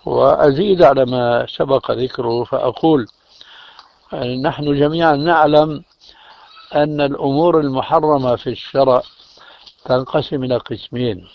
وأزيد على ما سبق ذكره فأقول نحن جميعا نعلم أن الأمور المحرمة في الشرع تنقسم إلى قسمين: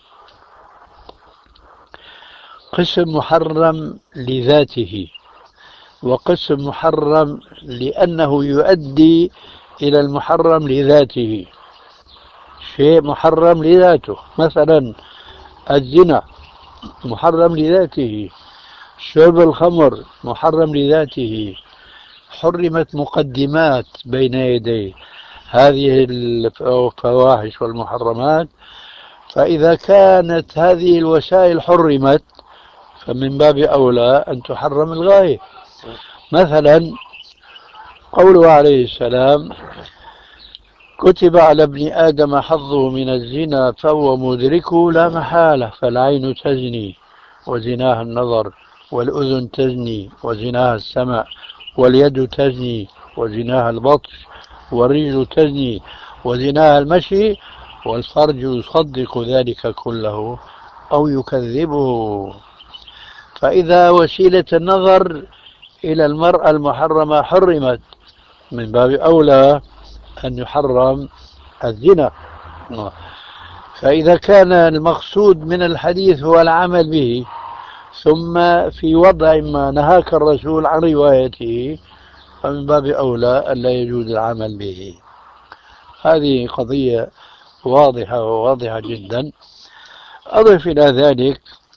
قسم محرم لذاته، وقسم محرم لأنه يؤدي إلى المحرم لذاته. شيء محرم لذاته، مثلا الزنا محرم لذاته، شرب الخمر محرم لذاته، حرمت مقدمات بين يديه هذه الفواحش والمحرمات. فإذا كانت هذه الوسائل حرمت فمن باب أولى أن تحرم الغاية. مثلا قوله عليه السلام: كتب على ابن آدم حظه من الزنا فهو مدركه لا محالة، فالعين تزني وزناها النظر، والأذن تزني وزناها السمع، واليد تزني وزناها البطش، والرجل تزني وزناها المشي، والفرج يصدق ذلك كله أو يكذبه. فإذا وسيلة النظر إلى المرأة المحرمة حرمت، من باب أولى أن يحرم الزنا. فإذا كان المقصود من الحديث هو العمل به، ثم في وضع ما نهاك الرسول عن روايته، فمن باب أولى أن لا يجوز العمل به. هذه قضية واضحة وواضحة جدا. أضف إلى ذلك